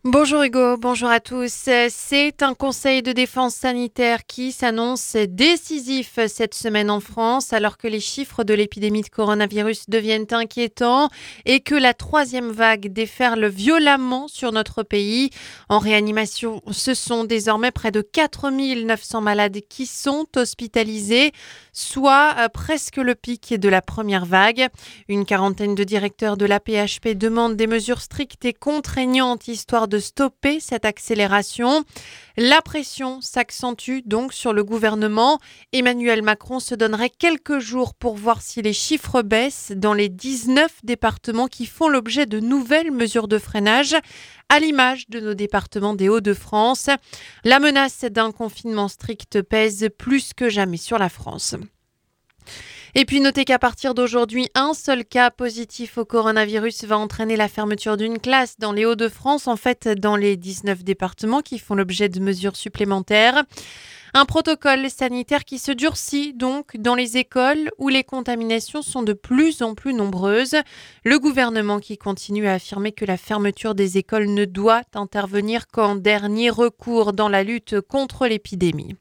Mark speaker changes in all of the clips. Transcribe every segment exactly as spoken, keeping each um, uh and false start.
Speaker 1: Bonjour Hugo, bonjour à tous. C'est un conseil de défense sanitaire qui s'annonce décisif cette semaine en France alors que les chiffres de l'épidémie de coronavirus deviennent inquiétants et que la troisième vague déferle violemment sur notre pays. En réanimation, ce sont désormais près de quatre mille neuf cents malades qui sont hospitalisés, soit euh, presque le pic de la première vague. Une quarantaine de directeurs de l'A P H P demandent des mesures strictes et contraignantes histoire de de stopper cette accélération. La pression s'accentue donc sur le gouvernement. Emmanuel Macron se donnerait quelques jours pour voir si les chiffres baissent dans les dix-neuf départements qui font l'objet de nouvelles mesures de freinage, à l'image de nos départements des Hauts-de-France. La menace d'un confinement strict pèse plus que jamais sur la France. Et puis notez qu'à partir d'aujourd'hui, un seul cas positif au coronavirus va entraîner la fermeture d'une classe dans les Hauts-de-France, en fait dans les dix-neuf départements qui font l'objet de mesures supplémentaires. Un protocole sanitaire qui se durcit donc dans les écoles où les contaminations sont de plus en plus nombreuses. Le gouvernement qui continue à affirmer que la fermeture des écoles ne doit intervenir qu'en dernier recours dans la lutte contre l'épidémie.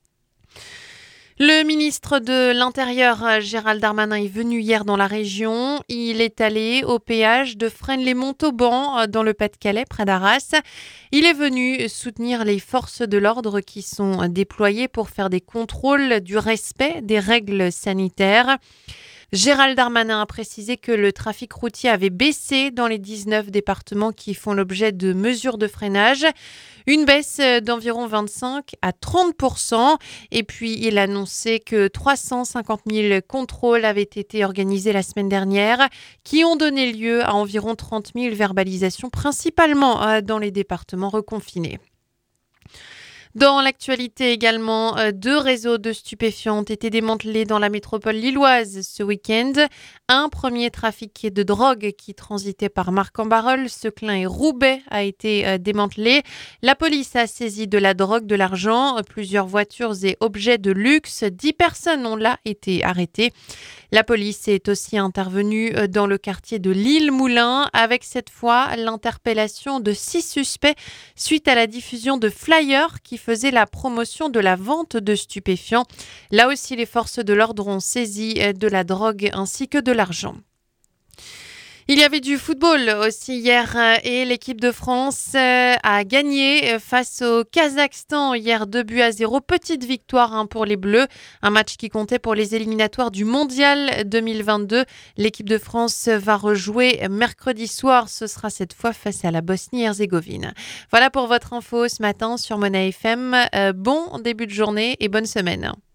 Speaker 1: Le ministre de l'Intérieur, Gérald Darmanin, est venu hier dans la région. Il est allé au péage de Fresnes-les-Montauban, dans le Pas-de-Calais, près d'Arras. Il est venu soutenir les forces de l'ordre qui sont déployées pour faire des contrôles du respect des règles sanitaires. Gérald Darmanin a précisé que le trafic routier avait baissé dans les dix-neuf départements qui font l'objet de mesures de freinage. Une baisse d'environ vingt-cinq à trente pour cent. Et puis, il a annoncé que trois cent cinquante mille contrôles avaient été organisés la semaine dernière, qui ont donné lieu à environ trente mille verbalisations, principalement dans les départements reconfinés. Dans l'actualité également, deux réseaux de stupéfiants ont été démantelés dans la métropole lilloise ce week-end. Un premier trafic de drogue qui transitait par Marc-en-Barœul, Seclin et Roubaix a été démantelé. La police a saisi de la drogue, de l'argent, plusieurs voitures et objets de luxe. Dix personnes ont là été arrêtées. La police est aussi intervenue dans le quartier de l'Île-Moulin avec cette fois l'interpellation de six suspects suite à la diffusion de flyers qui faisaient la promotion de la vente de stupéfiants. Là aussi, les forces de l'ordre ont saisi de la drogue ainsi que de l'argent. Il y avait du football aussi hier et l'équipe de France a gagné face au Kazakhstan hier deux buts à zéro. Petite victoire pour les Bleus, un match qui comptait pour les éliminatoires du Mondial deux mille vingt-deux. L'équipe de France va rejouer mercredi soir, ce sera cette fois face à la Bosnie-Herzégovine. Voilà pour votre info ce matin sur Mona F M. Bon début de journée et bonne semaine.